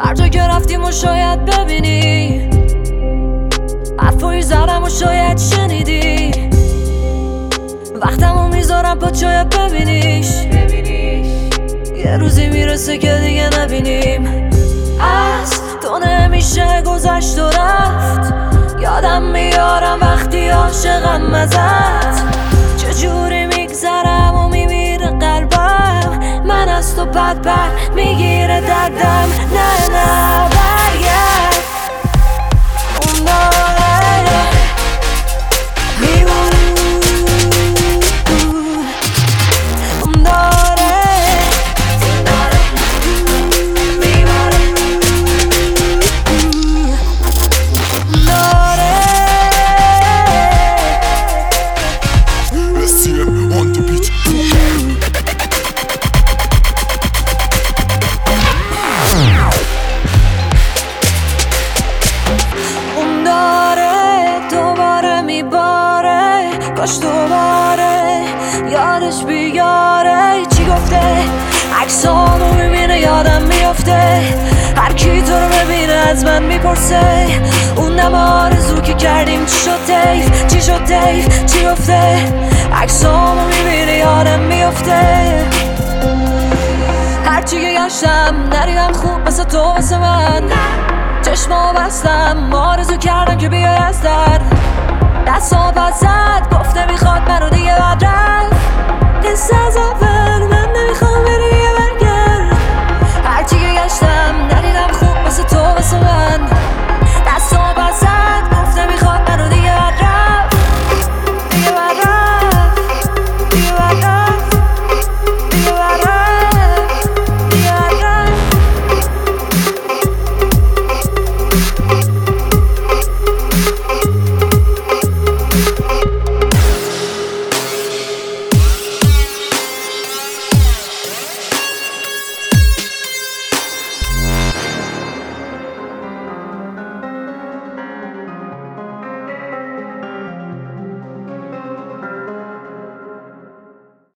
هر جا که رفتیم و شاید ببینی، حرفایی زدم و شاید شنیدی. وقتمو میذارم پا شاید ببینیش. یه روزی میرسه که دیگه نبینیم. از تو نمیشه گذشت و رفت. یادم میارم وقتی عاشقم ازت. چجوری میگذرم و میمیره قلبم. من از تو بد میگیره دردم. نه نه برگرد اون داره میمونه. اون داره میماره. اون داره STM on the beat. اون داره دوباره میباره. کاش دوباره یادش بیاره. چی گفته عکسامو میبینه یادم میافته. هر کی تو رو ببینه از من میپرسه اون نم آرزو که کردیم چی شد تیف. چی شد تیف چی گفته عکسامو میبینه یادم میافته. هرچی که گشتم نریدم خوب مثل تو واسه من. چشمو بستم آرزو کردم که بیای از در. دستا پس زد گفته میخواد منو دیگه بد رفت. قصه از اول من نمیخوام بری.